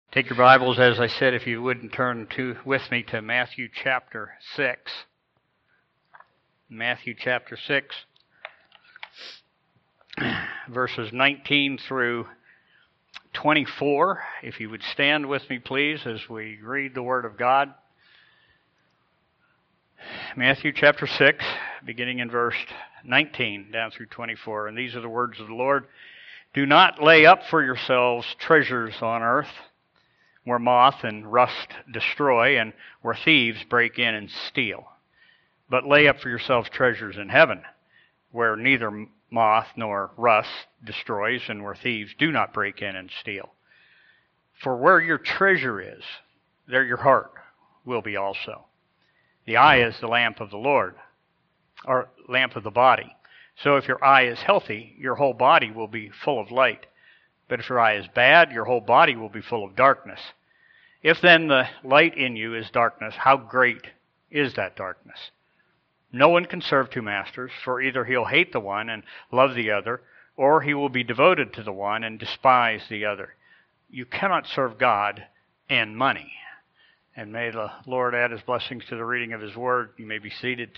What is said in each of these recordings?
Take your Bibles, as I said, if you wouldn't turn with me to Matthew chapter 6. Matthew chapter 6, verses 19 through 24. If you would stand with me, please, as we read the Word of God. Matthew chapter 6, beginning in verse 19 down through 24. And these are the words of the Lord. Do not lay up for yourselves treasures on earth, where moth and rust destroy, and where thieves break in and steal. But lay up for yourselves treasures in heaven, where neither moth nor rust destroys, and where thieves do not break in and steal. For where your treasure is, there your heart will be also. The eye is the lamp of the Lord, or lamp of the body. So if your eye is healthy, your whole body will be full of light. But if your eye is bad, your whole body will be full of darkness. If then the light in you is darkness, how great is that darkness? No one can serve two masters, for either he'll hate the one and love the other, or he will be devoted to the one and despise the other. You cannot serve God and money. And may the Lord add his blessings to the reading of his word. You may be seated.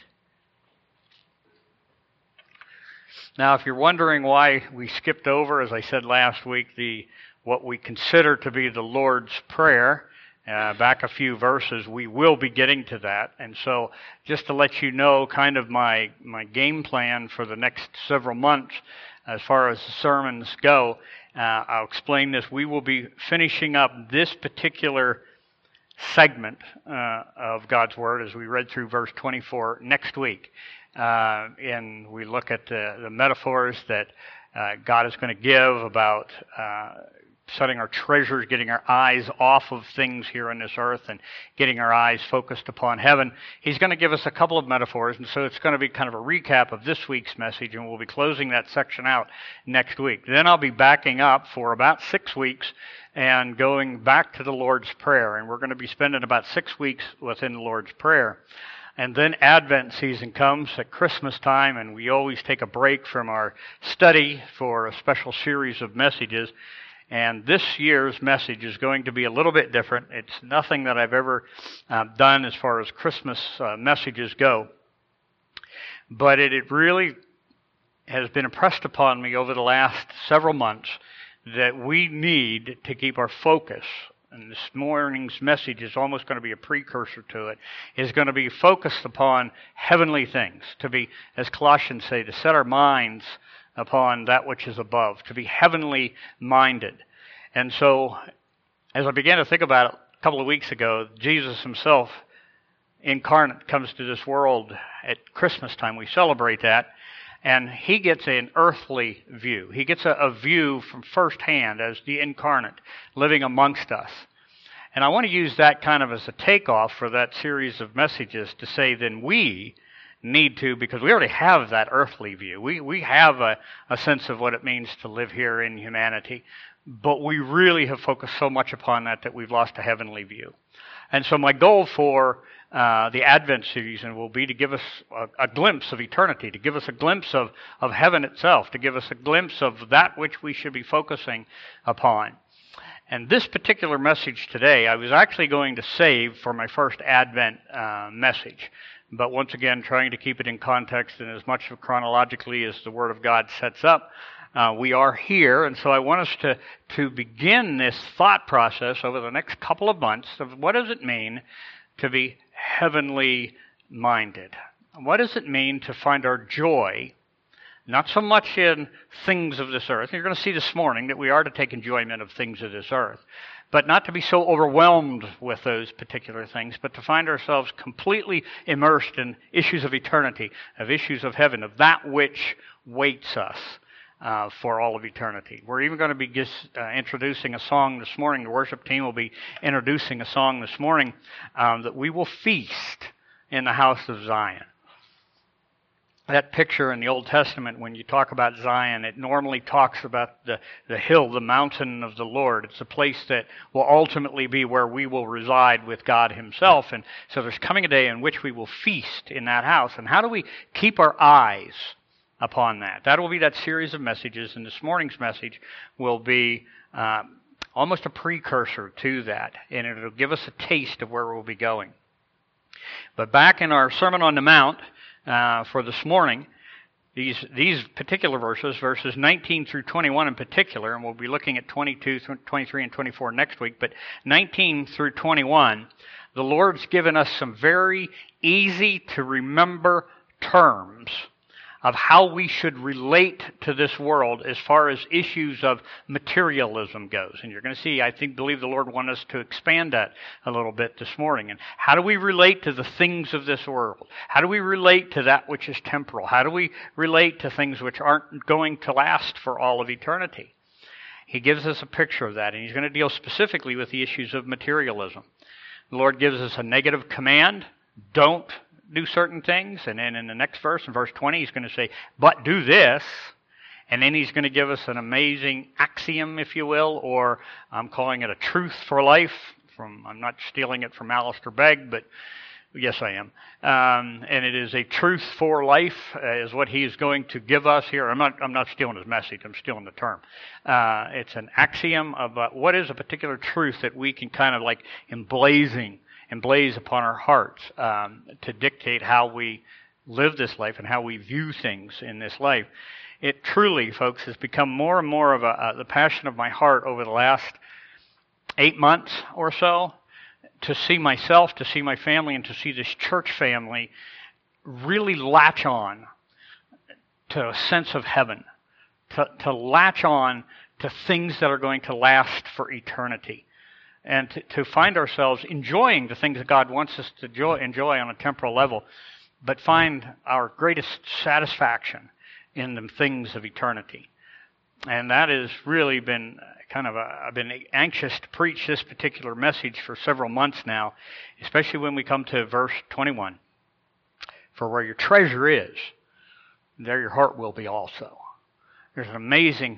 Now, if you're wondering why we skipped over, as I said last week, what we consider to be the Lord's Prayer, back a few verses, we will be getting to that. And so just to let you know kind of my game plan for the next several months as far as the sermons go, I'll explain this. We will be finishing up this particular segment of God's Word as we read through verse 24 next week. And we look at the metaphors that God is going to give about setting our treasures, getting our eyes off of things here on this earth and getting our eyes focused upon heaven. He's going to give us a couple of metaphors, and so it's going to be kind of a recap of this week's message, and we'll be closing that section out next week. Then I'll be backing up for about 6 weeks and going back to the Lord's Prayer, and we're going to be spending about 6 weeks within the Lord's Prayer. And then Advent season comes at Christmas time, and we always take a break from our study for a special series of messages. And this year's message is going to be a little bit different. It's nothing that I've ever done as far as Christmas messages go. But it really has been impressed upon me over the last several months that we need to keep our focus. And this morning's message is almost going to be a precursor to it, is going to be focused upon heavenly things, to be, as Colossians say, to set our minds upon that which is above, to be heavenly minded. And so, as I began to think about it a couple of weeks ago, Jesus himself, incarnate, comes to this world at Christmas time. We celebrate that. And he gets an earthly view. He gets a view from firsthand as the incarnate living amongst us. And I want to use that kind of as a takeoff for that series of messages to say then we need to, because we already have that earthly view. We have a sense of what it means to live here in humanity. But we really have focused so much upon that we've lost a heavenly view. And so my goal for the Advent season will be to give us a glimpse of eternity, to give us a glimpse of heaven itself, to give us a glimpse of that which we should be focusing upon. And this particular message today, I was actually going to save for my first Advent message. But once again, trying to keep it in context and as much chronologically as the Word of God sets up, we are here. And so I want us to begin this thought process over the next couple of months of what does it mean to be heavenly minded? What does it mean to find our joy, not so much in things of this earth? You're going to see this morning that we are to take enjoyment of things of this earth, but not to be so overwhelmed with those particular things, but to find ourselves completely immersed in issues of eternity, of issues of heaven, of that which waits us for all of eternity. We're even going to be introducing a song this morning. The worship team will be introducing a song this morning that we will feast in the house of Zion. That picture in the Old Testament, when you talk about Zion, it normally talks about the hill, the mountain of the Lord. It's a place that will ultimately be where we will reside with God himself. And so there's coming a day in which we will feast in that house. And how do we keep our eyes upon that? That will be that series of messages, and this morning's message will be almost a precursor to that, and it'll give us a taste of where we'll be going. But back in our Sermon on the Mount for this morning, these particular verses 19 through 21 in particular, and we'll be looking at 22, 23, and 24 next week, but 19 through 21, the Lord's given us some very easy to remember terms of how we should relate to this world as far as issues of materialism goes. And you're going to see, believe the Lord wants us to expand that a little bit this morning. And how do we relate to the things of this world? How do we relate to that which is temporal? How do we relate to things which aren't going to last for all of eternity? He gives us a picture of that, and he's going to deal specifically with the issues of materialism. The Lord gives us a negative command: don't do certain things, and then in the next verse, in verse 20, he's going to say, but do this, and then he's going to give us an amazing axiom, if you will, or I'm calling it a truth for life. I'm not stealing it from Alistair Begg, but yes, I am. And it is a truth for life, is what he is going to give us here. I'm not stealing his message. I'm stealing the term. It's an axiom of what is a particular truth that we can kind of like emblaze upon our hearts to dictate how we live this life and how we view things in this life. It truly, folks, has become more and more of the passion of my heart over the last 8 months or so to see myself, to see my family, and to see this church family really latch on to a sense of heaven, to latch on to things that are going to last for eternity. And to find ourselves enjoying the things that God wants us to enjoy on a temporal level, but find our greatest satisfaction in the things of eternity. And that has really been I've been anxious to preach this particular message for several months now, especially when we come to verse 21. For where your treasure is, there your heart will be also. There's amazing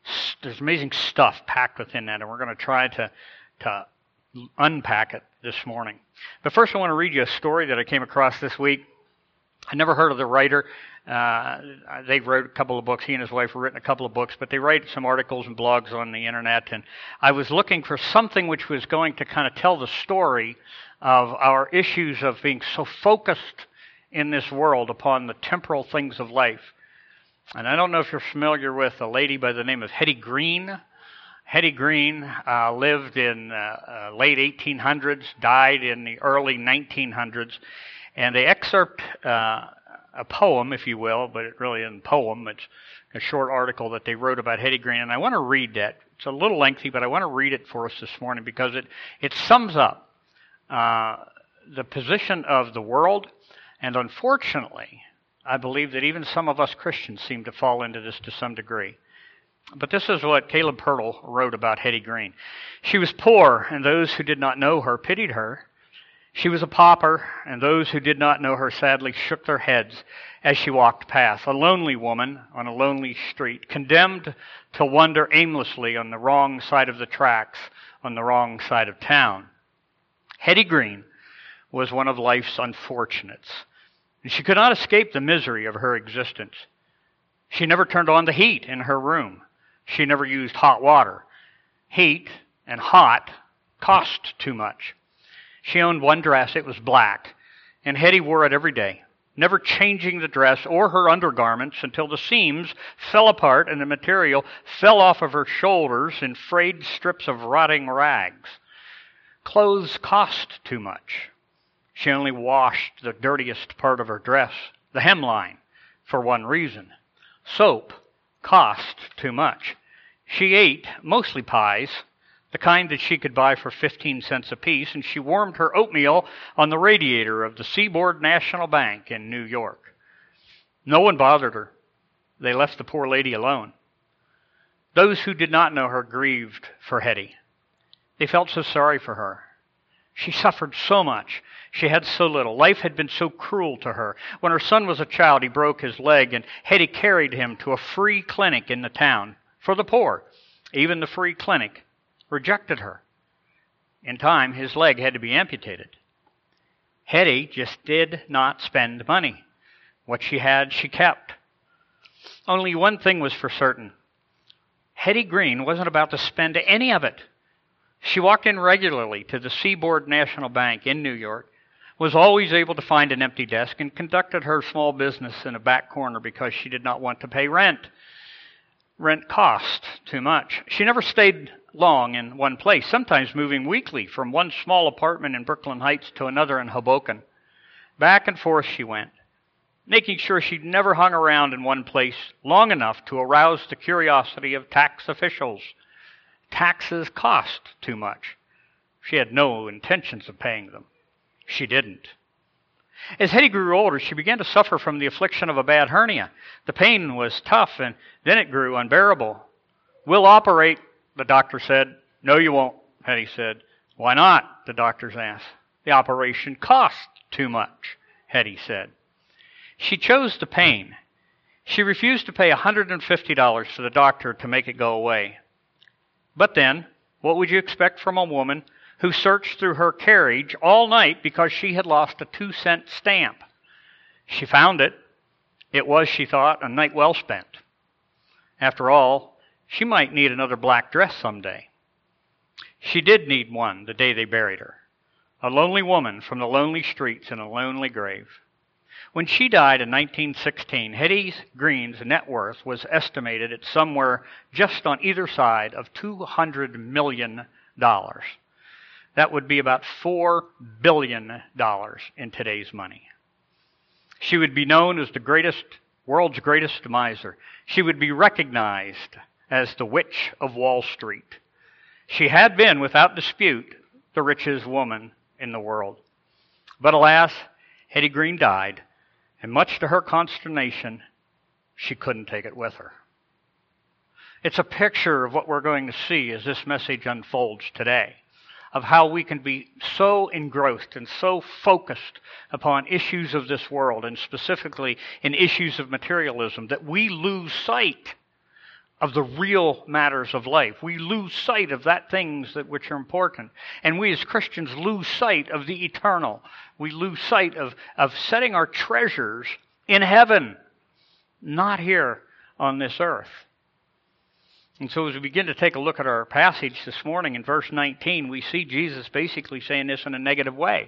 stuff packed within that, and we're going to try to unpack it this morning. But first I want to read you a story that I came across this week. I never heard of the writer. They wrote a couple of books. He and his wife have written a couple of books, but they write some articles and blogs on the internet. And I was looking for something which was going to kind of tell the story of our issues of being so focused in this world upon the temporal things of life. And I don't know if you're familiar with a lady by the name of Hetty Green. Hetty Green lived in late 1800s, died in the early 1900s, and they excerpt a poem, if you will, but it really isn't a poem. It's a short article that they wrote about Hetty Green, and I want to read that. It's a little lengthy, but I want to read it for us this morning because it sums up the position of the world, and unfortunately, I believe that even some of us Christians seem to fall into this to some degree. But this is what Caleb Pirtle wrote about Hetty Green. She was poor, and those who did not know her pitied her. She was a pauper, and those who did not know her sadly shook their heads as she walked past. A lonely woman on a lonely street, condemned to wander aimlessly on the wrong side of the tracks, on the wrong side of town. Hetty Green was one of life's unfortunates, and she could not escape the misery of her existence. She never turned on the heat in her room. She never used hot water. Heat and hot cost too much. She owned one dress. It was black, and Hetty wore it every day, never changing the dress or her undergarments until the seams fell apart and the material fell off of her shoulders in frayed strips of rotting rags. Clothes cost too much. She only washed the dirtiest part of her dress, the hemline, for one reason. Soap cost too much. She ate mostly pies, the kind that she could buy for 15 cents apiece, and she warmed her oatmeal on the radiator of the Seaboard National Bank in New York. No one bothered her. They left the poor lady alone. Those who did not know her grieved for Hetty. They felt so sorry for her. She suffered so much. She had so little. Life had been so cruel to her. When her son was a child, he broke his leg, and Hetty carried him to a free clinic in the town for the poor. Even the free clinic rejected her. In time, his leg had to be amputated. Hetty just did not spend money. What she had, she kept. Only one thing was for certain. Hetty Green wasn't about to spend any of it. She walked in regularly to the Seaboard National Bank in New York, was always able to find an empty desk, and conducted her small business in a back corner because she did not want to pay rent. Rent cost too much. She never stayed long in one place, sometimes moving weekly from one small apartment in Brooklyn Heights to another in Hoboken. Back and forth she went, making sure she never hung around in one place long enough to arouse the curiosity of tax officials. Taxes cost too much. She had no intentions of paying them. She didn't. As Hetty grew older, she began to suffer from the affliction of a bad hernia. The pain was tough, and then it grew unbearable. "We'll operate," the doctor said. "No, you won't," Hetty said. "Why not?" the doctors asked. "The operation cost too much," Hetty said. She chose the pain. She refused to pay $150 for the doctor to make it go away. But then, what would you expect from a woman who searched through her carriage all night because she had lost a 2-cent stamp? She found it. It was, she thought, a night well spent. After all, she might need another black dress someday. She did need one the day they buried her. A lonely woman from the lonely streets in a lonely grave. When she died in 1916, Hetty Green's net worth was estimated at somewhere just on either side of $200 million. That would be about $4 billion in today's money. She would be known as the world's greatest miser. She would be recognized as the Witch of Wall Street. She had been, without dispute, the richest woman in the world. But alas, Hetty Green died, and much to her consternation, she couldn't take it with her. It's a picture of what we're going to see as this message unfolds today, of how we can be so engrossed and so focused upon issues of this world, and specifically in issues of materialism, that we lose sight of the real matters of life. We lose sight of that things which are important. And we as Christians lose sight of the eternal. We lose sight of setting our treasures in heaven, not here on this earth. And so as we begin to take a look at our passage this morning in verse 19, we see Jesus basically saying this in a negative way.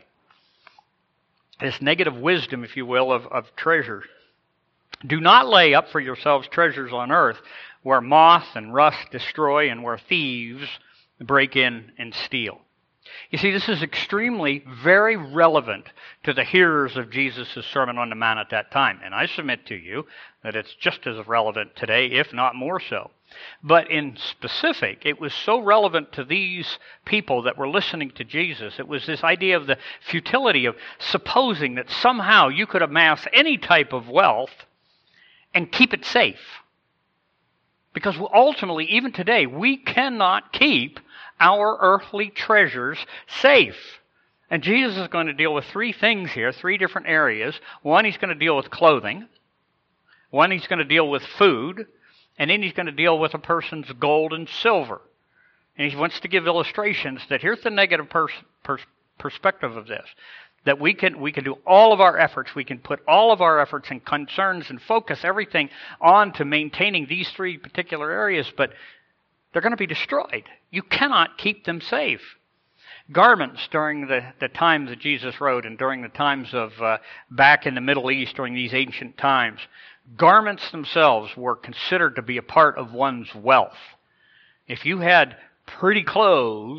This negative wisdom, if you will, of treasure. "Do not lay up for yourselves treasures on earth, where moth and rust destroy and where thieves break in and steal." You see, this is extremely, very relevant to the hearers of Jesus' Sermon on the Mount at that time. And I submit to you that it's just as relevant today, if not more so. But in specific, it was so relevant to these people that were listening to Jesus. It was this idea of the futility of supposing that somehow you could amass any type of wealth and keep it safe. Because ultimately, even today, we cannot keep our earthly treasures safe. And Jesus is going to deal with three things here, three different areas. One, he's going to deal with clothing. One, he's going to deal with food. And then he's going to deal with a person's gold and silver. And he wants to give illustrations that here's the negative perspective of this. That we can do all of our efforts, we can put all of our efforts and concerns and focus everything on to maintaining these three particular areas, but they're going to be destroyed. You cannot keep them safe. Garments during the times that Jesus wrote and during the times of back in the Middle East during these ancient times, garments themselves were considered to be a part of one's wealth. If you had pretty clothes,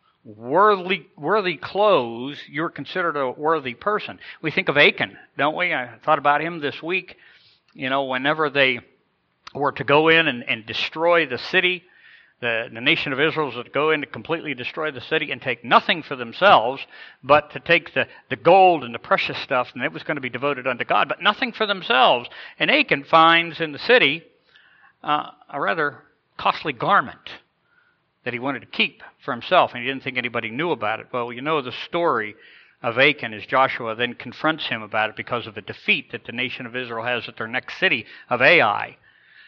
worthy clothes, you're considered a worthy person. We think of Achan, don't we? I thought about him this week. You know, whenever they were to go in and destroy the city, the nation of Israel was to go in to completely destroy the city and take nothing for themselves, but to take the gold and the precious stuff, and it was going to be devoted unto God, but nothing for themselves. And Achan finds in the city a rather costly garment that he wanted to keep for himself, and he didn't think anybody knew about it. Well, you know the story of Achan as Joshua then confronts him about it because of the defeat that the nation of Israel has at their next city of Ai.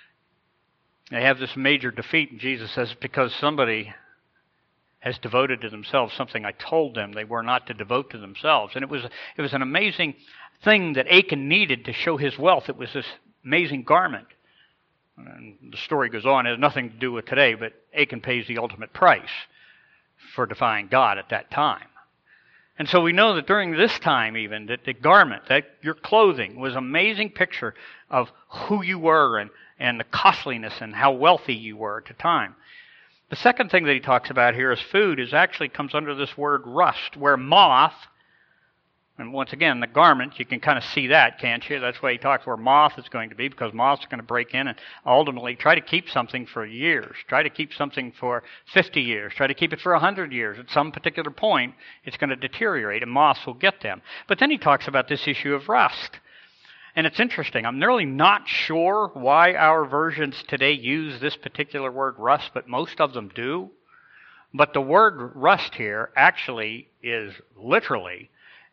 They have this major defeat, and Jesus says, because somebody has devoted to themselves something I told them they were not to devote to themselves. And it was an amazing thing that Achan needed to show his wealth. It was this amazing garment. And the story goes on. It has nothing to do with today, but Achan pays the ultimate price. for defying God at that time. And so we know that during this time even, that the garment, that your clothing was an amazing picture of who you were and the costliness and how wealthy you were at the time. The second thing that he talks about here as food is actually comes under this word rust, where moth, and once again, the garment, you can kind of see that, can't you? That's why he talks where moth is going to be, because moths are going to break in and ultimately try to keep something for years, try to keep something for 50 years, try to keep it for 100 years. At some particular point, it's going to deteriorate and moths will get them. But then he talks about this issue of rust. And it's interesting. I'm really not sure why our versions today use this particular word rust, but most of them do. But the word rust here actually is literally,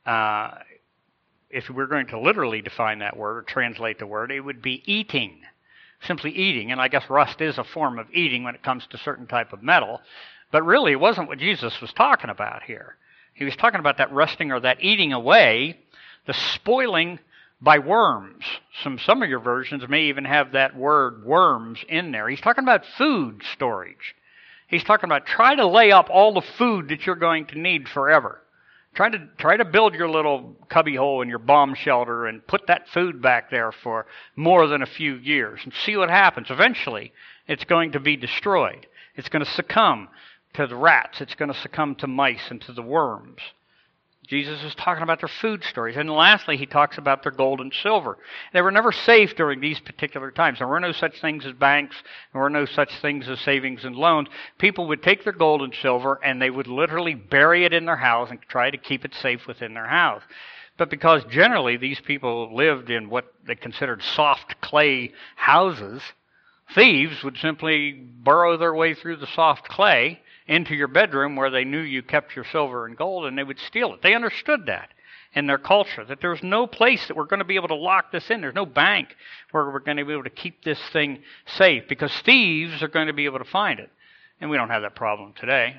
if we're going to literally define that word or translate the word, it would be eating, simply eating. And I guess rust is a form of eating when it comes to certain type of metal. But really, it wasn't what Jesus was talking about here. He was talking about that rusting or that eating away, the spoiling by worms. Some of your versions may even have that word worms in there. He's talking about food storage. He's talking about try to lay up all the food that you're going to need forever. Try to build your little cubby hole in your bomb shelter and put that food back there for more than a few years and see what happens. Eventually, it's going to be destroyed. It's going to succumb to the rats. It's going to succumb to mice and to the worms. Jesus is talking about their food stories. And lastly, he talks about their gold and silver. They were never safe during these particular times. There were no such things as banks. There were no such things as savings and loans. People would take their gold and silver and they would literally bury it in their house and try to keep it safe within their house. But because generally these people lived in what they considered soft clay houses, thieves would simply burrow their way through the soft clay into your bedroom where they knew you kept your silver and gold, and they would steal it. They understood that in their culture, that there's no place that we're going to be able to lock this in. There's no bank where we're going to be able to keep this thing safe, because thieves are going to be able to find it. And we don't have that problem today.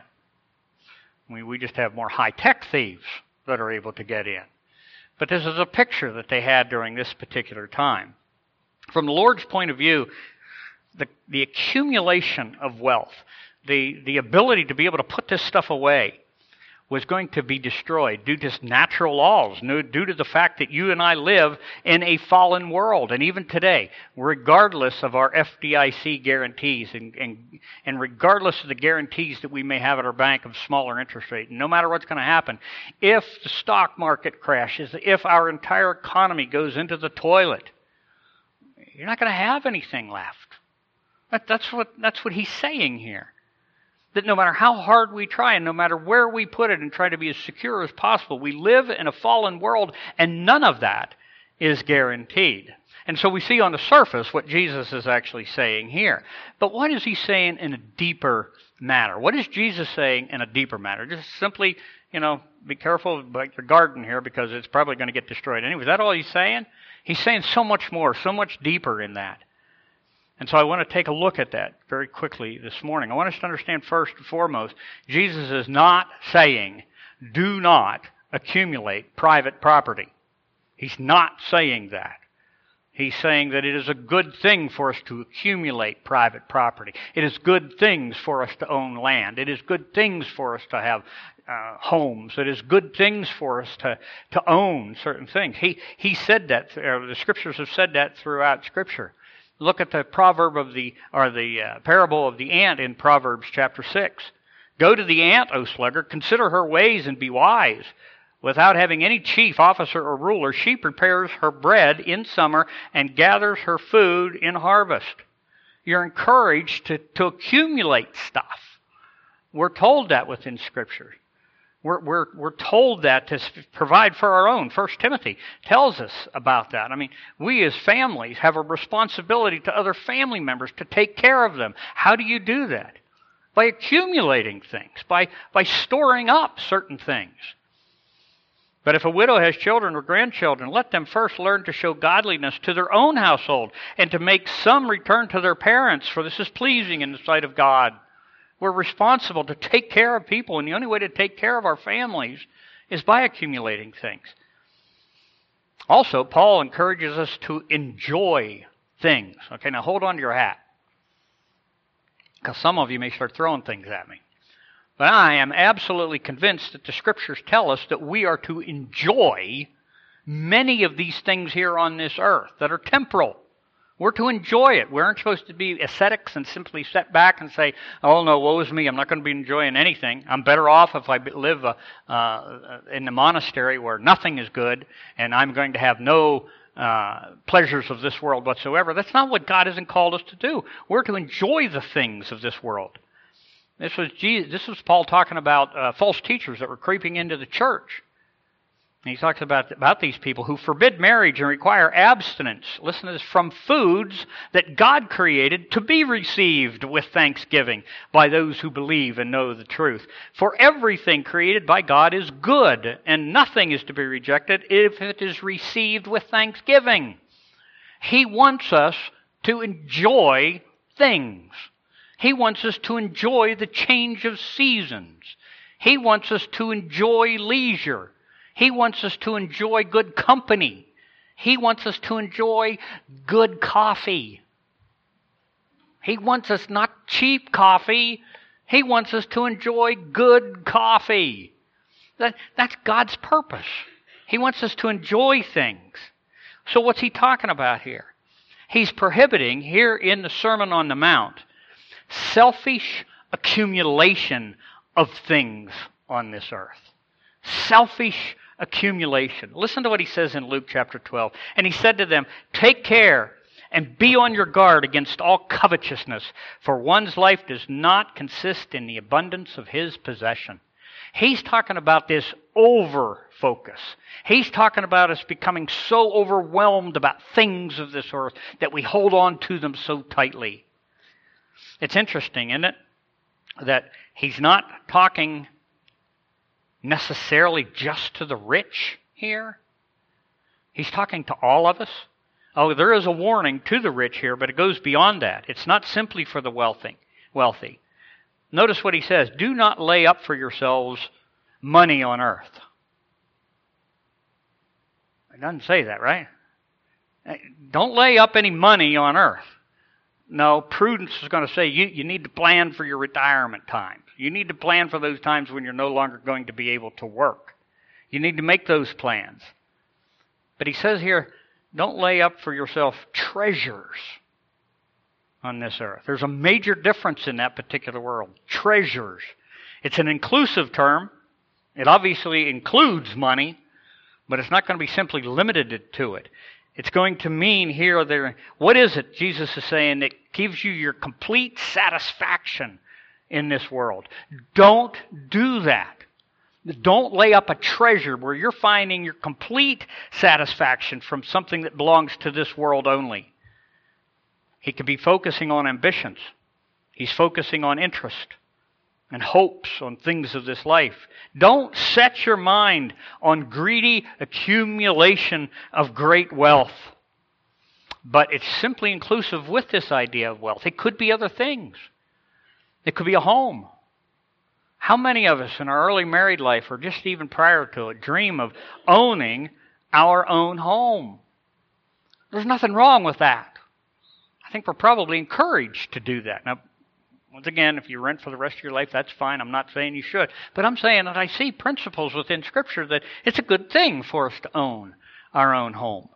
We just have more high-tech thieves that are able to get in. But this is a picture that they had during this particular time. From the Lord's point of view, the accumulation of wealth, the ability to be able to put this stuff away was going to be destroyed due to natural laws, due to the fact that you and I live in a fallen world. And even today, regardless of our FDIC guarantees and regardless of the guarantees that we may have at our bank of smaller interest rate, no matter what's going to happen, if the stock market crashes, if our entire economy goes into the toilet, you're not going to have anything left. That's what he's saying here. That no matter how hard we try and no matter where we put it and try to be as secure as possible, we live in a fallen world and none of that is guaranteed. And so we see on the surface what Jesus is actually saying here. But what is he saying in a deeper matter? What is Jesus saying in a deeper matter? Just simply, be careful about your garden here because it's probably going to get destroyed anyway. Is that all he's saying? He's saying so much more, so much deeper in that. And so I want to take a look at that very quickly this morning. I want us to understand first and foremost, Jesus is not saying, do not accumulate private property. He's not saying that. He's saying that it is a good thing for us to accumulate private property. It is good things for us to own land. It is good things for us to have homes. It is good things for us to own certain things. He said that. The Scriptures have said that throughout Scripture. Look at the proverb of the parable of the ant in Proverbs chapter 6. Go to the ant, O sluggard, consider her ways and be wise. Without having any chief, officer, or ruler, she prepares her bread in summer and gathers her food in harvest. You're encouraged to accumulate stuff. We're told that within Scripture. We're told that to provide for our own. 1 Timothy tells us about that. I mean, we as families have a responsibility to other family members to take care of them. How do you do that? By accumulating things, by storing up certain things. But if a widow has children or grandchildren, let them first learn to show godliness to their own household and to make some return to their parents, for this is pleasing in the sight of God. We're responsible to take care of people, and the only way to take care of our families is by accumulating things. Also, Paul encourages us to enjoy things. Okay, now hold on to your hat, because some of you may start throwing things at me. But I am absolutely convinced that the Scriptures tell us that we are to enjoy many of these things here on this earth that are temporal. We're to enjoy it. We aren't supposed to be ascetics and simply sit back and say, oh no, woe is me, I'm not going to be enjoying anything. I'm better off if I live in the monastery where nothing is good and I'm going to have no pleasures of this world whatsoever. That's not what God hasn't called us to do. We're to enjoy the things of this world. This was Paul talking about false teachers that were creeping into the church. And he talks about these people who forbid marriage and require abstinence, listen to this, from foods that God created to be received with thanksgiving by those who believe and know the truth. For everything created by God is good, and nothing is to be rejected if it is received with thanksgiving. He wants us to enjoy things. He wants us to enjoy the change of seasons. He wants us to enjoy leisure. He wants us to enjoy good company. He wants us to enjoy good coffee. He wants us not cheap coffee. He wants us to enjoy good coffee. That's God's purpose. He wants us to enjoy things. So what's he talking about here? He's prohibiting, here in the Sermon on the Mount, selfish accumulation of things on this earth. Selfish accumulation. Listen to what he says in Luke chapter 12. And he said to them, take care and be on your guard against all covetousness, for one's life does not consist in the abundance of his possession. He's talking about this over-focus. He's talking about us becoming so overwhelmed about things of this earth that we hold on to them so tightly. It's interesting, isn't it, that he's not talking necessarily just to the rich here. He's talking to all of us. Oh, there is a warning to the rich here, but it goes beyond that. It's not simply for the wealthy. Notice what he says, do not lay up for yourselves money on earth. It doesn't say that, right? Don't lay up any money on earth. No, prudence is going to say you need to plan for your retirement times. You need to plan for those times when you're no longer going to be able to work. You need to make those plans. But he says here, don't lay up for yourself treasures on this earth. There's a major difference in that particular world. Treasures. It's an inclusive term. It obviously includes money, but it's not going to be simply limited to it. It's going to mean here or there. What is it, Jesus is saying, that gives you your complete satisfaction in this world? Don't do that. Don't lay up a treasure where you're finding your complete satisfaction from something that belongs to this world only. He could be focusing on ambitions. He's focusing on interest and hopes on things of this life. Don't set your mind on greedy accumulation of great wealth. But it's simply inclusive with this idea of wealth. It could be other things. It could be a home. How many of us in our early married life, or just even prior to it, dream of owning our own home? There's nothing wrong with that. I think we're probably encouraged to do that. Now, once again, if you rent for the rest of your life, that's fine. I'm not saying you should. But I'm saying that I see principles within Scripture that it's a good thing for us to own our own home.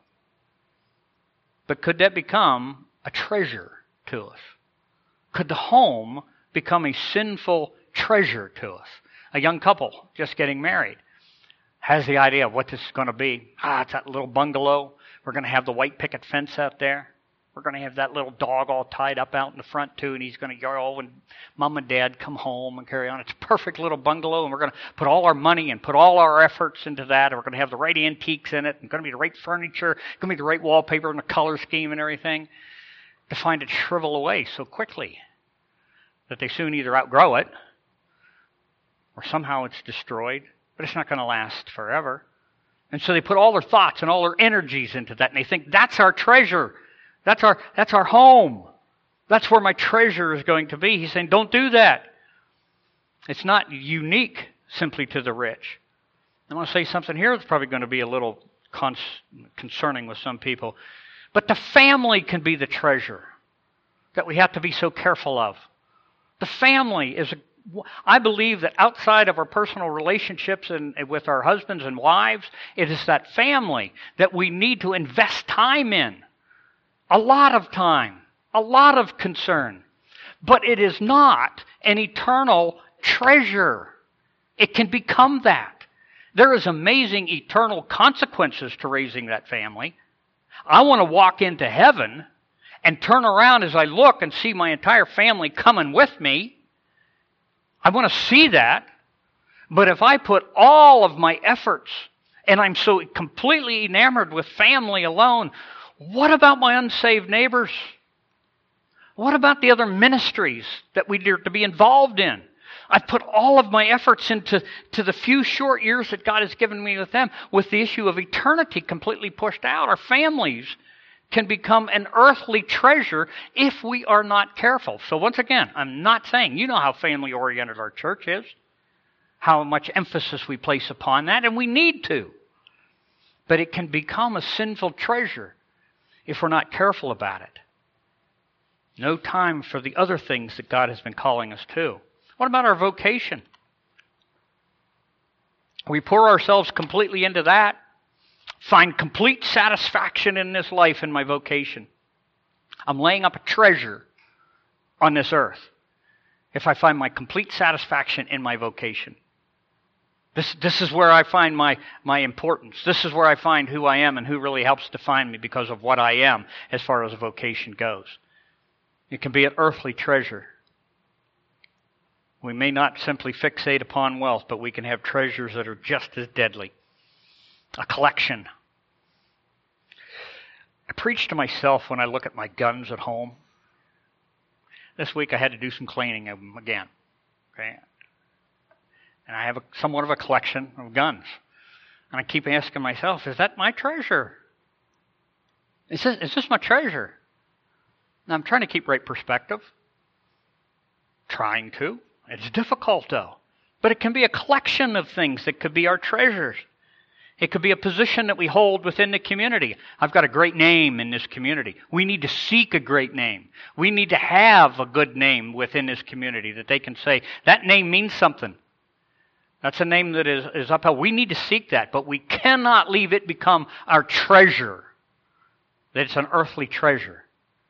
But could that become a treasure to us? Could the home become a sinful treasure to us? A young couple just getting married has the idea of what this is going to be. It's that little bungalow. We're going to have the white picket fence out there. We're going to have that little dog all tied up out in the front, too, and he's going to yell when Mom and Dad come home and carry on. It's a perfect little bungalow, and we're going to put all our money and put all our efforts into that, and we're going to have the right antiques in it, and going to be the right furniture, going to be the right wallpaper and the color scheme and everything, to find it shrivel away so quickly that they soon either outgrow it or somehow it's destroyed, but it's not going to last forever. And so they put all their thoughts and all their energies into that, and they think, that's our treasure. That's our home. That's where my treasure is going to be. He's saying, don't do that. It's not unique simply to the rich. I want to say something here that's probably going to be a little concerning with some people. But the family can be the treasure that we have to be so careful of. The family is I believe that outside of our personal relationships and with our husbands and wives, it is that family that we need to invest time in. A lot of time, a lot of concern. But it is not an eternal treasure. It can become that. There is amazing eternal consequences to raising that family. I want to walk into heaven and turn around as I look and see my entire family coming with me. I want to see that. But if I put all of my efforts and I'm so completely enamored with family alone, what about my unsaved neighbors? What about the other ministries that we are to be involved in? I've put all of my efforts into the few short years that God has given me with them, with the issue of eternity completely pushed out. Our families can become an earthly treasure if we are not careful. So once again, I'm not saying, you know how family-oriented our church is, how much emphasis we place upon that, and we need to. But it can become a sinful treasure if we're not careful about it. No time for the other things that God has been calling us to. What about our vocation? We pour ourselves completely into that, find complete satisfaction in this life in my vocation. I'm laying up a treasure on this earth if I find my complete satisfaction in my vocation. This is where I find my importance. This is where I find who I am and who really helps define me because of what I am as far as a vocation goes. It can be an earthly treasure. We may not simply fixate upon wealth, but we can have treasures that are just as deadly. A collection. I preach to myself when I look at my guns at home. This week I had to do some cleaning of them again. Okay? And I have somewhat of a collection of guns. And I keep asking myself, is that my treasure? Is this my treasure? And I'm trying to keep right perspective. Trying to. It's difficult, though. But it can be a collection of things that could be our treasures. It could be a position that we hold within the community. I've got a great name in this community. We need to seek a great name. We need to have a good name within this community that they can say, that name means something. That's a name that is upheld. We need to seek that, but we cannot leave it become our treasure. That it's an earthly treasure.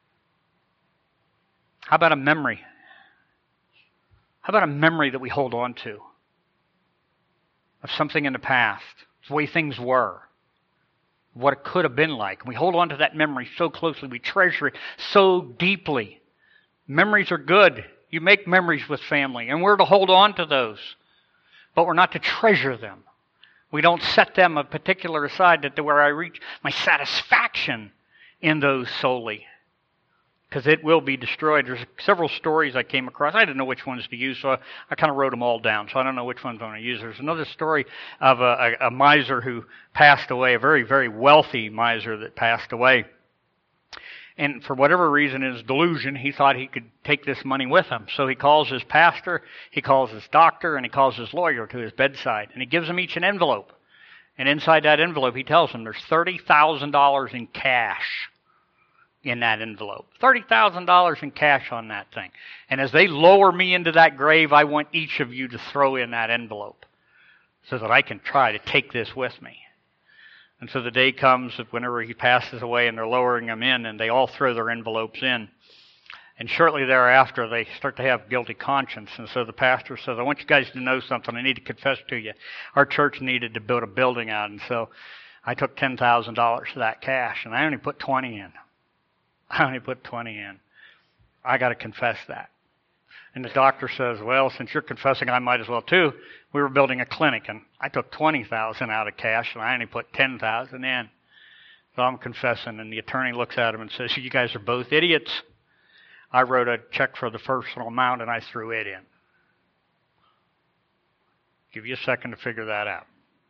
How about a memory? How about a memory that we hold on to of something in the past, the way things were, what it could have been like? We hold on to that memory so closely. We treasure it so deeply. Memories are good. You make memories with family, and we're to hold on to those. But we're not to treasure them. We don't set them a particular aside that where I reach my satisfaction in those solely. Because it will be destroyed. There's several stories I came across. I didn't know which ones to use, so I kind of wrote them all down. So I don't know which ones I'm going to use. There's another story of a miser who passed away, a very, very wealthy miser that passed away. And for whatever reason, in his delusion, he thought he could take this money with him. So he calls his pastor, he calls his doctor, and he calls his lawyer to his bedside. And he gives them each an envelope. And inside that envelope, he tells them there's $30,000 in cash in that envelope. $30,000 in cash on that thing. And as they lower me into that grave, I want each of you to throw in that envelope so that I can try to take this with me. And so the day comes that whenever he passes away and they're lowering him in, and they all throw their envelopes in. And shortly thereafter, they start to have guilty conscience. And so the pastor says, I want you guys to know something. I need to confess to you. Our church needed to build a building out. And so I took $10,000 of that cash, and I only put 20 in. I got to confess that. And the doctor says, well, since you're confessing, I might as well too. We were building a clinic, and I took $20,000 out of cash, and I only put $10,000 in. So I'm confessing, and the attorney looks at him and says, you guys are both idiots. I wrote a check for the personal amount, and I threw it in. Give you a second to figure that out.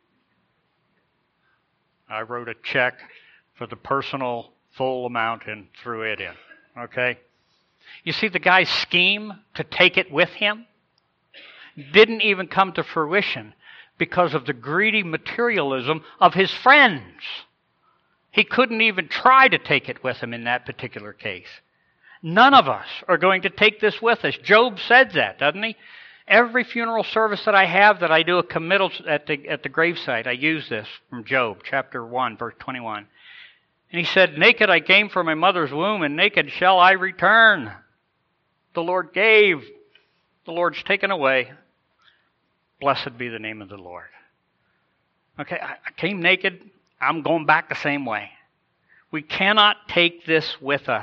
I wrote a check for the personal full amount and threw it in. Okay? You see, the guy's scheme to take it with him didn't even come to fruition because of the greedy materialism of his friends. He couldn't even try to take it with him in that particular case. None of us are going to take this with us. Job said that, doesn't he? Every funeral service that I have, that I do a committal at the gravesite, I use this from Job, chapter 1, verse 21. And he said, naked I came from my mother's womb, and naked shall I return. The Lord gave, the Lord's taken away. Blessed be the name of the Lord. Okay, I came naked, I'm going back the same way. We cannot take this with us.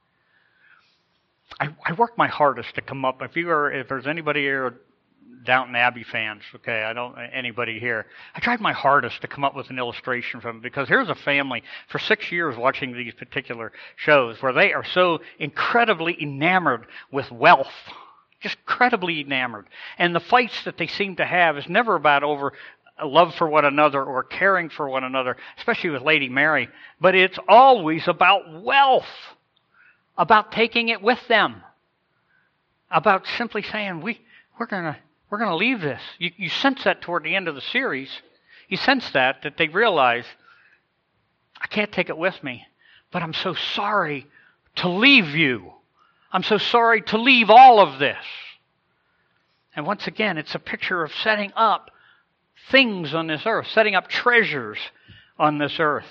I work my hardest to come up. If there's anybody here, Downton Abbey fans, okay, anybody here. I tried my hardest to come up with an illustration from it, because here's a family for 6 years watching these particular shows where they are so incredibly enamored with wealth. Just incredibly enamored. And the fights that they seem to have is never about over love for one another or caring for one another, especially with Lady Mary, but it's always about wealth, about taking it with them, about simply saying, we're gonna leave this. You sense that toward the end of the series. You sense that they realize, I can't take it with me, but I'm so sorry to leave you. I'm so sorry to leave all of this. And once again, it's a picture of setting up things on this earth, setting up treasures on this earth.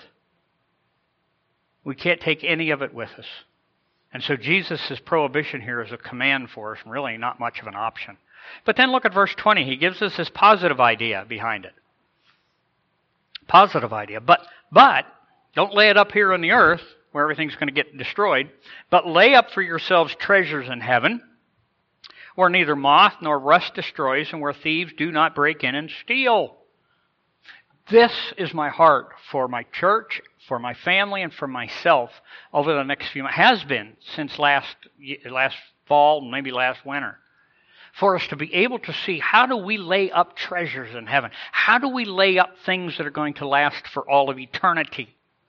We can't take any of it with us. And so Jesus' prohibition here is a command for us, and really not much of an option. But then look at verse 20. He gives us this positive idea behind it. Positive idea. But don't lay it up here on the earth where everything's going to get destroyed, but lay up for yourselves treasures in heaven, where neither moth nor rust destroys, and where thieves do not break in and steal. This is my heart for my church, for my family, and for myself over the next few months. Has been since last fall, maybe last winter. For us to be able to see, how do we lay up treasures in heaven? How do we lay up things that are going to last for all of eternity?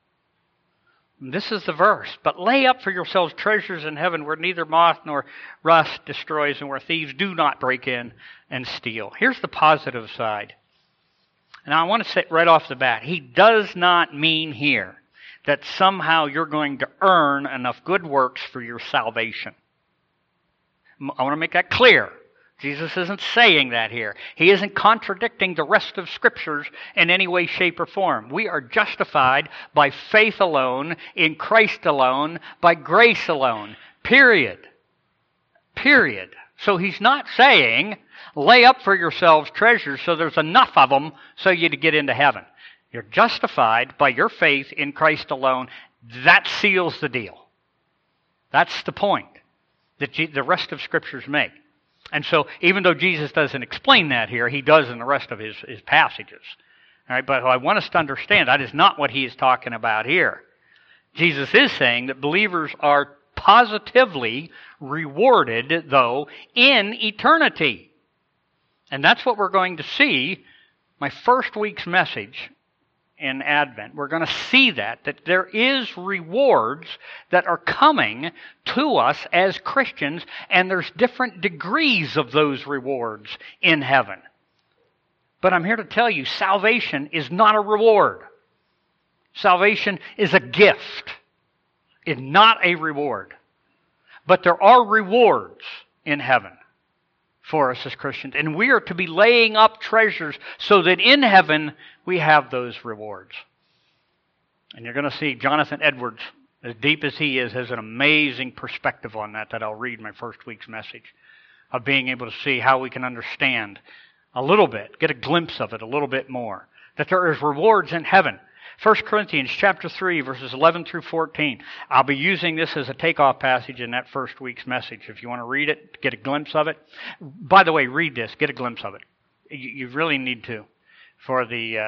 And this is the verse. But lay up for yourselves treasures in heaven, where neither moth nor rust destroys, and where thieves do not break in and steal. Here's the positive side. And I want to say right off the bat, he does not mean here that somehow you're going to earn enough good works for your salvation. I want to make that clear. Jesus isn't saying that here. He isn't contradicting the rest of Scriptures in any way, shape, or form. We are justified by faith alone, in Christ alone, by grace alone. Period. Period. So he's not saying, lay up for yourselves treasures so there's enough of them so you to get into heaven. You're justified by your faith in Christ alone. That seals the deal. That's the point that the rest of Scriptures make. And so, even though Jesus doesn't explain that here, he does in the rest of his passages. All right, but I want us to understand that is not what he is talking about here. Jesus is saying that believers are positively rewarded, though, in eternity. And that's what we're going to see. My first week's message in Advent, we're going to see that there is rewards that are coming to us as Christians, and there's different degrees of those rewards in heaven. But I'm here to tell you, salvation is not a reward. Salvation is a gift. It's not a reward. But there are rewards in heaven for us as Christians. And we are to be laying up treasures so that in heaven we have those rewards. And you're going to see Jonathan Edwards, as deep as he is, has an amazing perspective on that I'll read in my first week's message, of being able to see how we can understand a little bit, get a glimpse of it a little bit more, that there is rewards in heaven. 1 Corinthians chapter 3, verses 11 through 14. I'll be using this as a takeoff passage in that first week's message. If you want to read it, get a glimpse of it. By the way, read this, get a glimpse of it. You really need to for the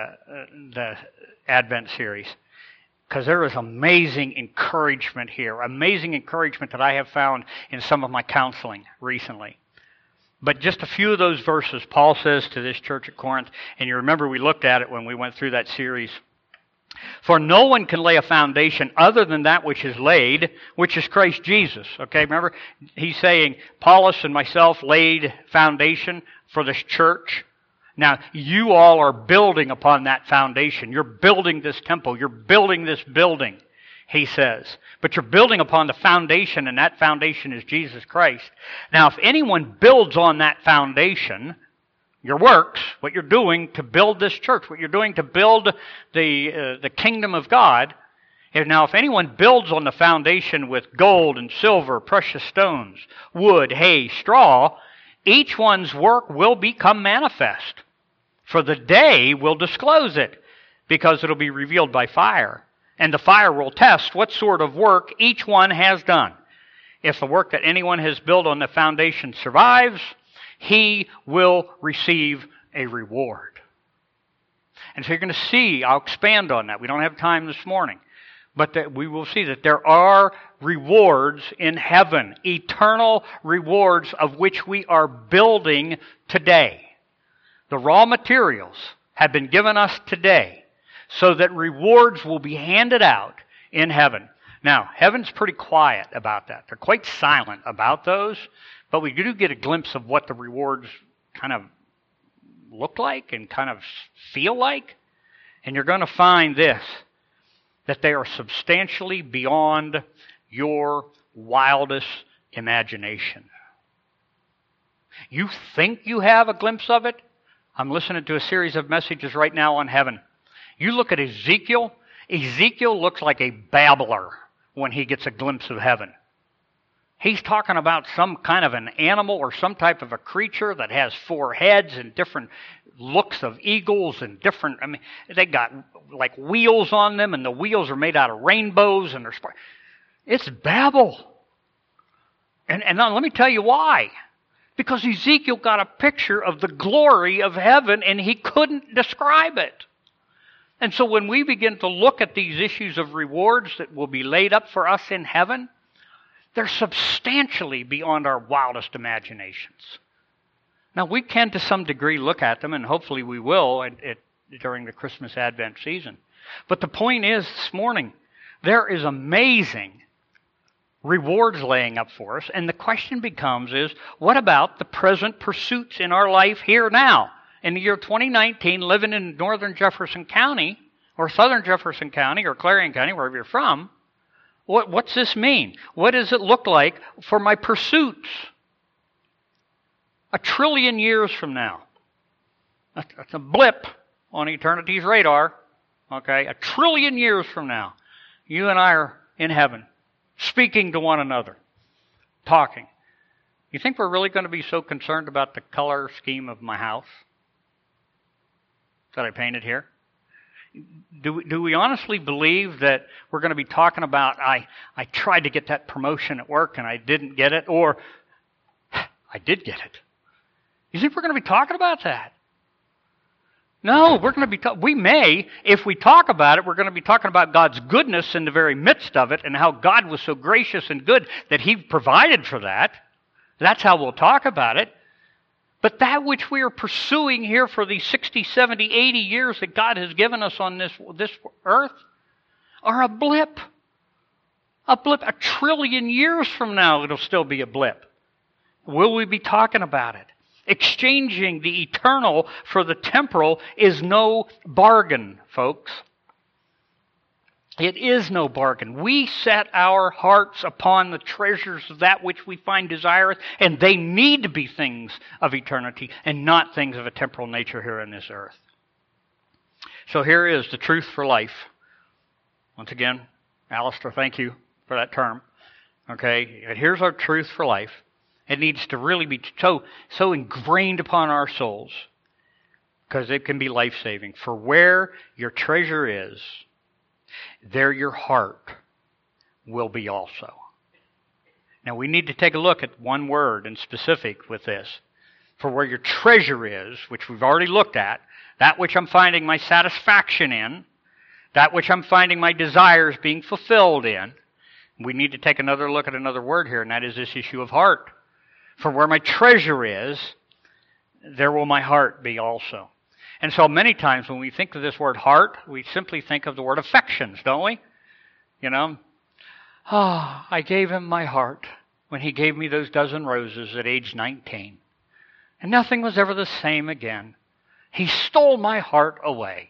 Advent series. Because there is amazing encouragement here. Amazing encouragement that I have found in some of my counseling recently. But just a few of those verses, Paul says to this church at Corinth, and you remember we looked at it when we went through that series. For no one can lay a foundation other than that which is laid, which is Christ Jesus. Okay, remember? He's saying, Paulus and myself laid foundation for this church. Now, you all are building upon that foundation. You're building this temple. You're building this building. he says. But you're building upon the foundation, and that foundation is Jesus Christ. Now, if anyone builds on that foundation, your works, what you're doing to build this church, what you're doing to build the kingdom of God, now if anyone builds on the foundation with gold and silver, precious stones, wood, hay, straw, each one's work will become manifest. For the day will disclose it, because it'll be revealed by fire. And the fire will test what sort of work each one has done. If the work that anyone has built on the foundation survives, he will receive a reward. And so you're going to see, I'll expand on that. We don't have time this morning. But that we will see that there are rewards in heaven, eternal rewards of which we are building today. The raw materials have been given us today so that rewards will be handed out in heaven. Now, heaven's pretty quiet about that. They're quite silent about those, but we do get a glimpse of what the rewards kind of look like and kind of feel like. And you're going to find this, that they are substantially beyond your wildest imagination. You think you have a glimpse of it? I'm listening to a series of messages right now on heaven. You look at Ezekiel. Ezekiel looks like a babbler when he gets a glimpse of heaven. He's talking about some kind of an animal or some type of a creature that has 4 heads and different looks of eagles and different, they got like wheels on them, and the wheels are made out of rainbows, and it's Babel. And now let me tell you why. Because Ezekiel got a picture of the glory of heaven, and he couldn't describe it. And so when we begin to look at these issues of rewards that will be laid up for us in heaven, they're substantially beyond our wildest imaginations. Now, we can to some degree look at them, and hopefully we will during the Christmas Advent season. But the point is, this morning, there is amazing rewards laying up for us, and the question becomes is, what about the present pursuits in our life here now? In the year 2019, living in northern Jefferson County, or southern Jefferson County, or Clarion County, wherever you're from, what's this mean? What does it look like for my pursuits? 1 trillion years from now. That's a blip on eternity's radar. Okay, 1 trillion years from now, you and I are in heaven, speaking to one another, talking. You think we're really going to be so concerned about the color scheme of my house that I painted here? Do we honestly believe that we're going to be talking about, I tried to get that promotion at work and I didn't get it, or I did get it? You think we're going to be talking about that? No, we're going to be. We may, if we talk about it, we're going to be talking about God's goodness in the very midst of it, and how God was so gracious and good that He provided for that. That's how we'll talk about it. But that which we are pursuing here for these 60, 70, 80 years that God has given us on this earth are a blip. A blip. 1 trillion years from now, it'll still be a blip. Will we be talking about it? Exchanging the eternal for the temporal is no bargain, folks. It is no bargain. We set our hearts upon the treasures of that which we find desirous, and they need to be things of eternity and not things of a temporal nature here on this earth. So here is the truth for life. Once again, Alistair, thank you for that term. Okay, and here's our truth for life. It needs to really be so ingrained upon our souls, because it can be life-saving. For where your treasure is, there your heart will be also. Now we need to take a look at one word in specific with this. For where your treasure is, which we've already looked at, that which I'm finding my satisfaction in, that which I'm finding my desires being fulfilled in, we need to take another look at another word here, and that is this issue of heart. For where my treasure is, there will my heart be also. And so many times when we think of this word heart, we simply think of the word affections, don't we? You know, I gave him my heart when he gave me those dozen roses at age 19. And nothing was ever the same again. He stole my heart away.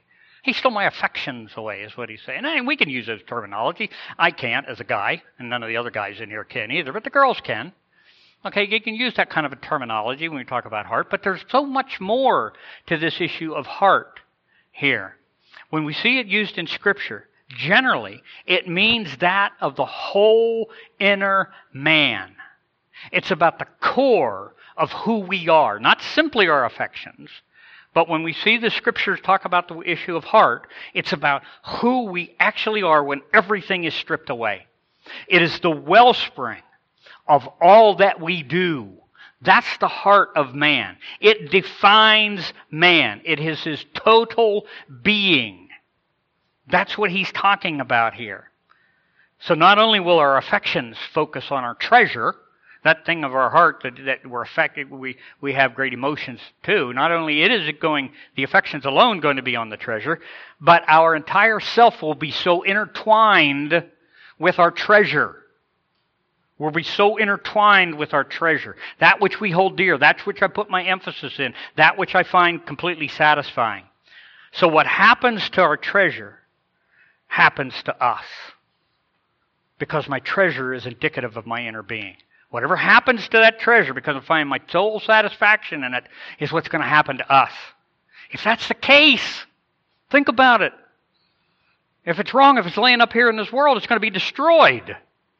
He stole my affections away, is what he's saying. And we can use those terminology. I can't as a guy, and none of the other guys in here can either, but the girls can. Okay, you can use that kind of a terminology when we talk about heart, but there's so much more to this issue of heart here. When we see it used in Scripture, generally, it means that of the whole inner man. It's about the core of who we are, not simply our affections. But when we see the Scriptures talk about the issue of heart, it's about who we actually are when everything is stripped away. It is the wellspring of all that we do. That's the heart of man. It defines man. It is his total being. That's what he's talking about here. So not only will our affections focus on our treasure, that thing of our heart that we're affected, we have great emotions too. Not only is it going, the affections alone going to be on the treasure, but our entire self will be so intertwined with our treasure. We'll be so intertwined with our treasure. That which we hold dear, that which I put my emphasis in, that which I find completely satisfying. So what happens to our treasure happens to us. Because my treasure is indicative of my inner being. Whatever happens to that treasure, because I find my soul satisfaction in it, is what's going to happen to us. If that's the case, think about it. If it's wrong, if it's laying up here in this world, it's going to be destroyed.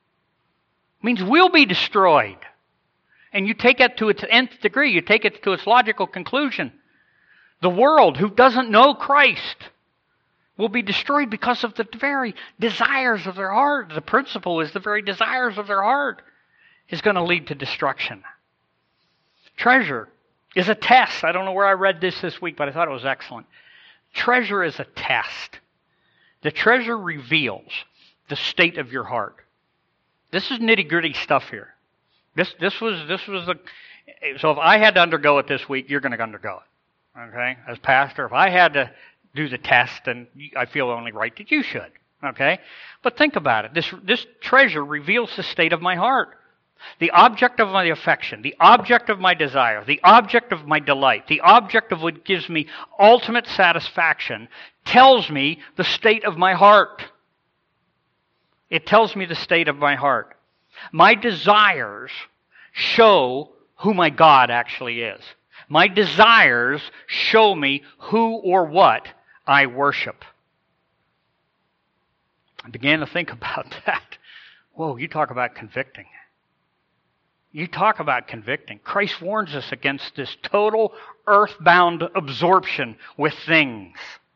It means we'll be destroyed. And you take it to its nth degree. You take it to its logical conclusion. The world, who doesn't know Christ, will be destroyed because of the very desires of their heart. The principle is the very desires of their heart is going to lead to destruction. Treasure is a test. I don't know where I read this week, but I thought it was excellent. Treasure is a test. The treasure reveals the state of your heart. This is nitty-gritty stuff here. This was so if I had to undergo it this week, you're going to undergo it. Okay? As pastor, if I had to do the test, then I feel only right that you should. Okay? But think about it. This treasure reveals the state of my heart. The object of my affection, the object of my desire, the object of my delight, the object of what gives me ultimate satisfaction tells me the state of my heart. It tells me the state of my heart. My desires show who my God actually is. My desires show me who or what I worship. I began to think about that. Whoa, you talk about convicting. You talk about convicting. Christ warns us against this total earthbound absorption with things.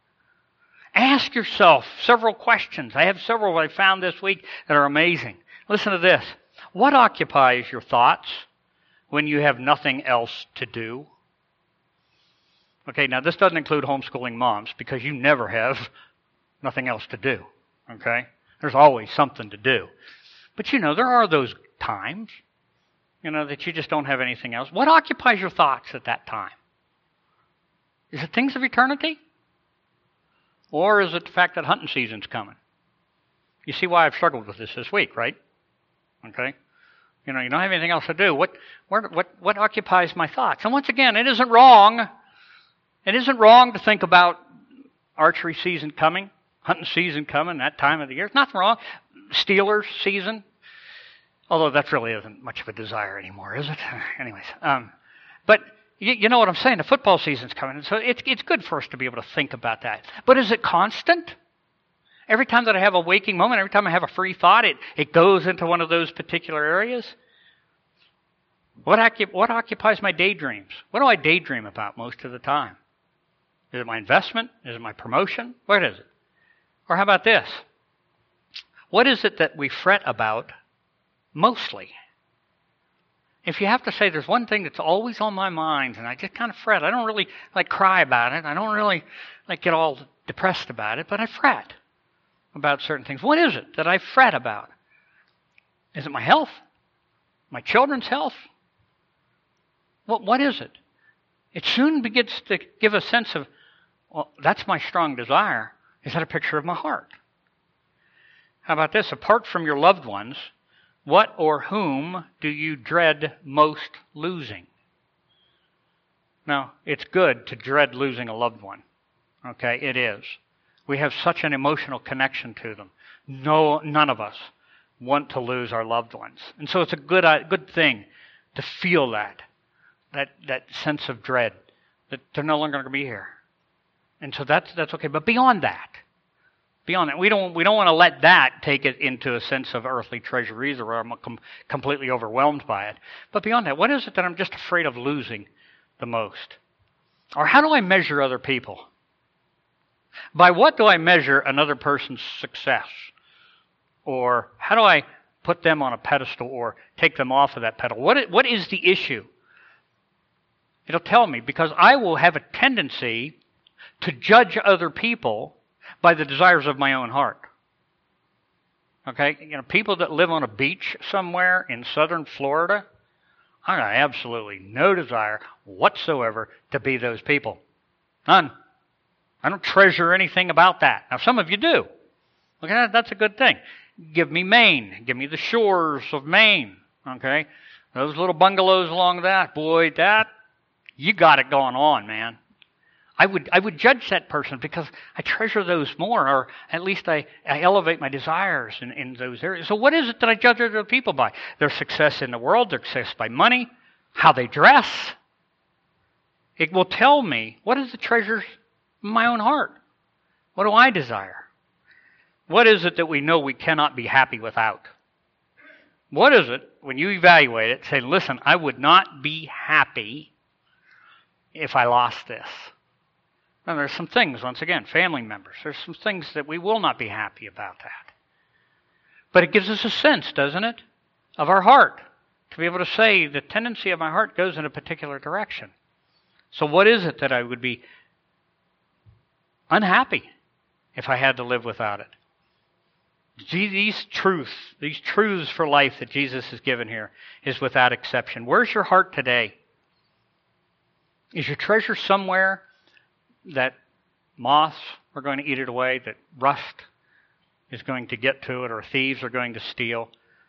Ask yourself several questions. I have several I found this week that are amazing. Listen to this. What occupies your thoughts when you have nothing else to do? Okay, now this doesn't include homeschooling moms because you never have nothing else to do. Okay? There's always something to do. But there are those times, that you just don't have anything else. What occupies your thoughts at that time? Is it things of eternity? Or is it the fact that hunting season's coming? You see why I've struggled with this week, right? Okay? You don't have anything else to do. What occupies my thoughts? And once again, it isn't wrong. It isn't wrong to think about archery season coming, hunting season coming, that time of the year. It's nothing wrong. Steelers season. Although that really isn't much of a desire anymore, is it? Anyways. But you know what I'm saying. The football season's coming. So it's good for us to be able to think about that. But is it constant? Every time that I have a waking moment, every time I have a free thought, it goes into one of those particular areas? What occupies my daydreams? What do I daydream about most of the time? Is it my investment? Is it my promotion? What is it? Or how about this? What is it that we fret about mostly? If you have to say there's one thing that's always on my mind and I just kind of fret, I don't really cry about it. I don't really get all depressed about it, but I fret about certain things. What is it that I fret about? Is it my health? My children's health? What is it? It soon begins to give a sense of, well, that's my strong desire. Is that a picture of my heart? How about this? Apart from your loved ones, what or whom do you dread most losing? Now, it's good to dread losing a loved one. Okay, it is. We have such an emotional connection to them. No, none of us want to lose our loved ones. And so it's a good thing to feel that sense of dread, that they're no longer going to be here. And so that's okay. But beyond that, we don't want to let that take it into a sense of earthly treasure either, where I'm completely overwhelmed by it. But beyond that, what is it that I'm just afraid of losing the most? Or how do I measure other people? By what do I measure another person's success? Or how do I put them on a pedestal or take them off of that pedestal? What is the issue? It'll tell me, because I will have a tendency to judge other people by the desires of my own heart. Okay? People that live on a beach somewhere in southern Florida, I got absolutely no desire whatsoever to be those people. None. I don't treasure anything about that. Now, some of you do. Okay, that's a good thing. Give me Maine. Give me the shores of Maine. Okay? Those little bungalows along that, boy, you got it going on, man. I would judge that person because I treasure those more, or at least I elevate my desires in those areas. So what is it that I judge other people by? Their success in the world, their success by money, how they dress. It will tell me what is the treasures in my own heart. What do I desire? What is it that we know we cannot be happy without? What is it, when you evaluate it, say, listen, I would not be happy if I lost this. Now, there's some things, once again, family members, there's some things that we will not be happy about that. But it gives us a sense, doesn't it, of our heart, to be able to say the tendency of my heart goes in a particular direction. So what is it that I would be unhappy if I had to live without it? These truths for life that Jesus has given here is without exception. Where's your heart today? Is your treasure somewhere that moths are going to eat it away, that rust is going to get to it, or thieves are going to steal?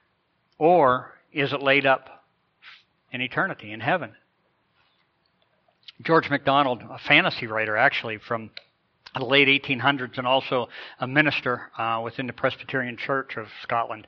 Or is it laid up in eternity, in heaven? George MacDonald, a fantasy writer actually from the late 1800s and also a minister within the Presbyterian Church of Scotland,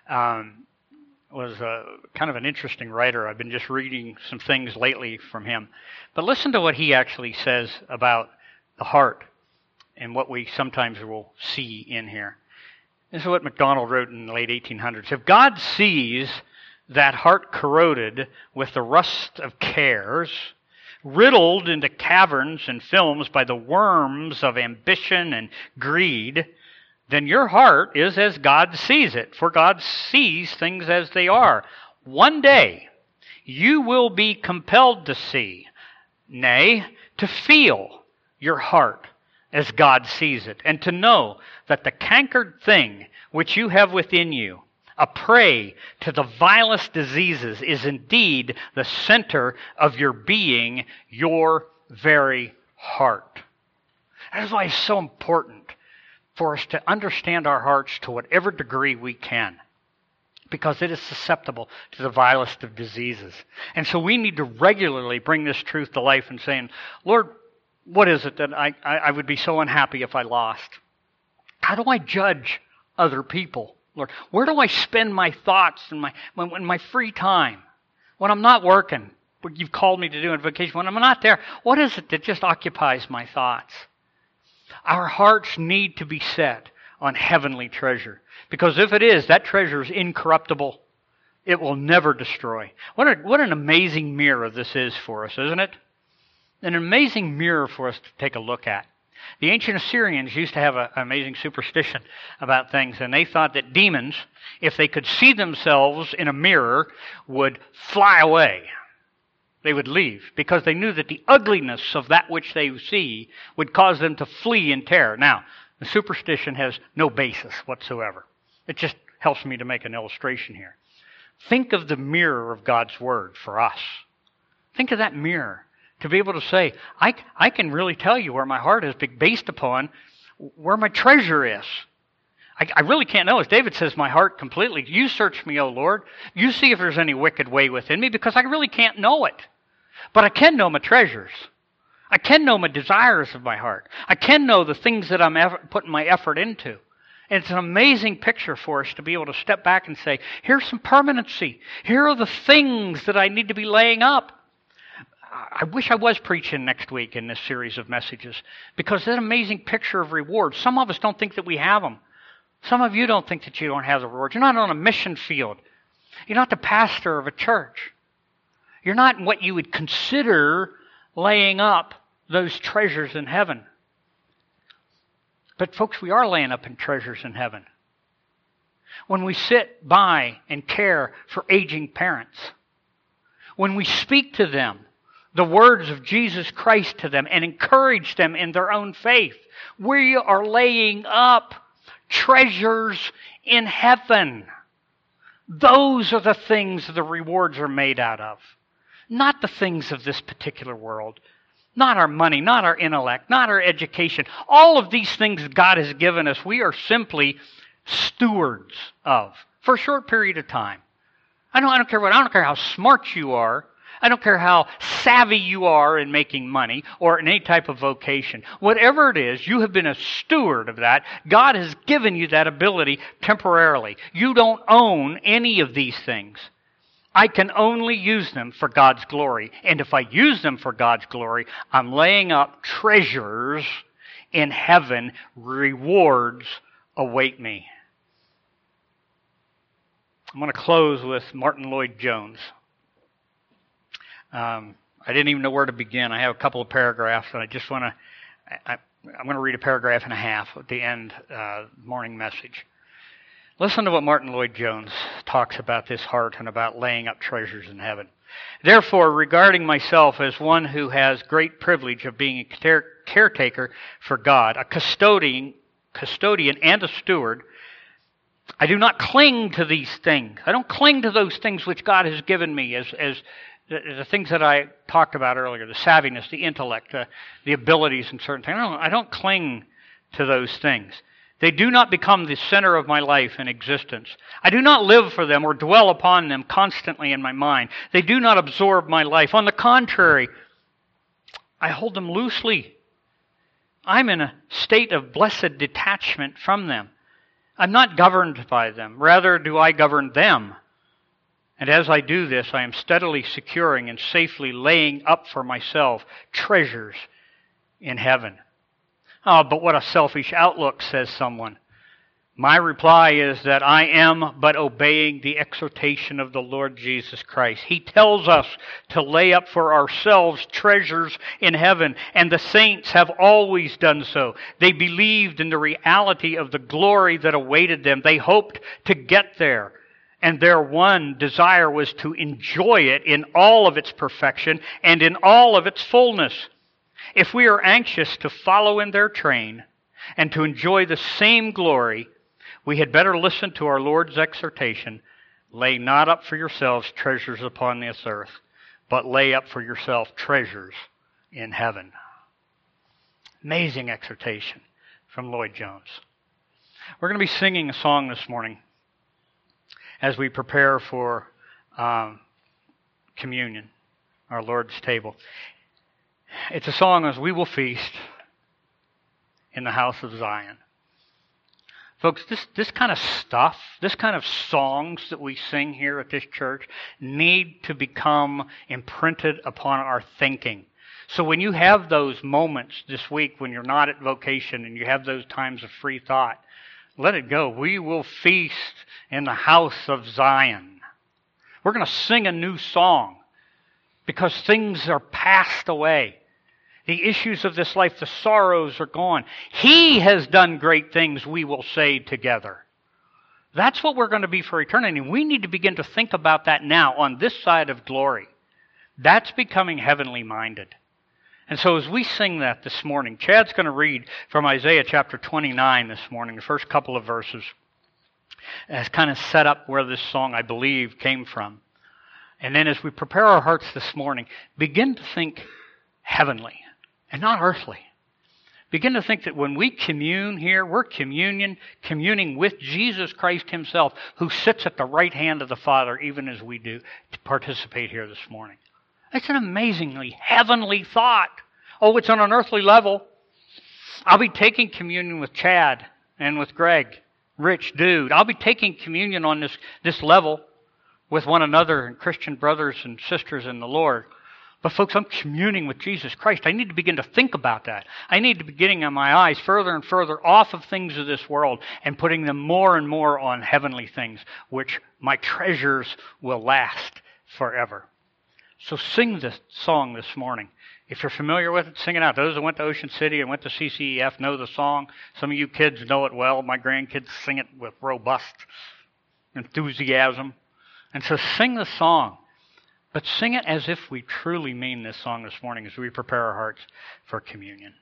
was kind of an interesting writer. I've been just reading some things lately from him. But listen to what he actually says about the heart and what we sometimes will see in here. This is what MacDonald wrote in the late 1800s. If God sees that heart corroded with the rust of cares, riddled into caverns and films by the worms of ambition and greed, then your heart is as God sees it, for God sees things as they are. One day, you will be compelled to see, nay, to feel your heart as God sees it, and to know that the cankered thing which you have within you, a prey to the vilest diseases, is indeed the center of your being, your very heart. That is why it's so important for us to understand our hearts to whatever degree we can, because it is susceptible to the vilest of diseases. And so we need to regularly bring this truth to life and saying, Lord, what is it that I would be so unhappy if I lost? How do I judge other people, Lord? Where do I spend my thoughts and my free time? When I'm not working, what you've called me to do on vacation, when I'm not there, what is it that just occupies my thoughts? Our hearts need to be set on heavenly treasure. Because if it is, that treasure is incorruptible. It will never destroy. What an amazing mirror this is for us, isn't it? An amazing mirror for us to take a look at. The ancient Assyrians used to have an amazing superstition about things, and they thought that demons, if they could see themselves in a mirror, would fly away. They would leave, because they knew that the ugliness of that which they see would cause them to flee in terror. Now, the superstition has no basis whatsoever. It just helps me to make an illustration here. Think of the mirror of God's Word for us. Think of that mirror. To be able to say, I can really tell you where my heart is based upon where my treasure is. I really can't know. As David says, my heart completely. You search me, O Lord. You see if there's any wicked way within me, because I really can't know it. But I can know my treasures. I can know my desires of my heart. I can know the things that I'm putting my effort into. And it's an amazing picture for us to be able to step back and say, here's some permanency. Here are the things that I need to be laying up. I wish I was preaching next week in this series of messages, because it's an amazing picture of rewards. Some of us don't think that we have them. Some of you don't think that you don't have the rewards. You're not on a mission field. You're not the pastor of a church. You're not in what you would consider laying up those treasures in heaven. But folks, we are laying up in treasures in heaven. When we sit by and care for aging parents, when we speak to them the words of Jesus Christ to them and encourage them in their own faith, we are laying up treasures in heaven. Those are the things the rewards are made out of. Not the things of this particular world. Not our money, not our intellect, not our education. All of these things God has given us, we are simply stewards of for a short period of time. I don't care how smart you are. I don't care how savvy you are in making money or in any type of vocation. Whatever it is, you have been a steward of that. God has given you that ability temporarily. You don't own any of these things. I can only use them for God's glory. And if I use them for God's glory, I'm laying up treasures in heaven. Rewards await me. I'm going to close with Martin Lloyd-Jones. I didn't even know where to begin. I have a couple of paragraphs, and I'm going to read a paragraph and a half at the end morning message. Listen to what Martin Lloyd-Jones talks about this heart and about laying up treasures in heaven. Therefore, regarding myself as one who has great privilege of being a caretaker for God, a custodian and a steward, I do not cling to these things. I don't cling to those things which God has given me as the things that I talked about earlier, the savviness, the intellect, the abilities and certain things. I don't cling to those things. They do not become the center of my life and existence. I do not live for them or dwell upon them constantly in my mind. They do not absorb my life. On the contrary, I hold them loosely. I'm in a state of blessed detachment from them. I'm not governed by them. Rather, do I govern them. And as I do this, I am steadily securing and safely laying up for myself treasures in heaven. Oh, but what a selfish outlook, says someone. My reply is that I am but obeying the exhortation of the Lord Jesus Christ. He tells us to lay up for ourselves treasures in heaven, and the saints have always done so. They believed in the reality of the glory that awaited them. They hoped to get there. And their one desire was to enjoy it in all of its perfection and in all of its fullness. If we are anxious to follow in their train and to enjoy the same glory, we had better listen to our Lord's exhortation, lay not up for yourselves treasures upon this earth, but lay up for yourself treasures in heaven. Amazing exhortation from Lloyd-Jones. We're going to be singing a song this morning as we prepare for communion, our Lord's table. It's a song as we will feast in the house of Zion. Folks, this kind of stuff, this kind of songs that we sing here at this church need to become imprinted upon our thinking. So when you have those moments this week when you're not at vocation and you have those times of free thought, let it go. We will feast in the house of Zion. We're going to sing a new song because things are passed away. The issues of this life, the sorrows are gone. He has done great things, we will say together. That's what we're going to be for eternity. We need to begin to think about that now on this side of glory. That's becoming heavenly minded. And so as we sing that this morning, Chad's going to read from Isaiah chapter 29 this morning, the first couple of verses, as kind of set up where this song, I believe, came from. And then as we prepare our hearts this morning, begin to think heavenly and not earthly. Begin to think that when we commune here, we're communing with Jesus Christ himself, who sits at the right hand of the Father, even as we do to participate here this morning. It's an amazingly heavenly thought. Oh, it's on an earthly level. I'll be taking communion with Chad and with Greg, Rich, Dude. I'll be taking communion on this level with one another and Christian brothers and sisters in the Lord. But folks, I'm communing with Jesus Christ. I need to begin to think about that. I need to be getting my eyes further and further off of things of this world and putting them more and more on heavenly things, which my treasures will last forever. So sing this song this morning. If you're familiar with it, sing it out. Those that went to Ocean City and went to CCEF know the song. Some of you kids know it well. My grandkids sing it with robust enthusiasm. And so sing the song. But sing it as if we truly mean this song this morning as we prepare our hearts for communion.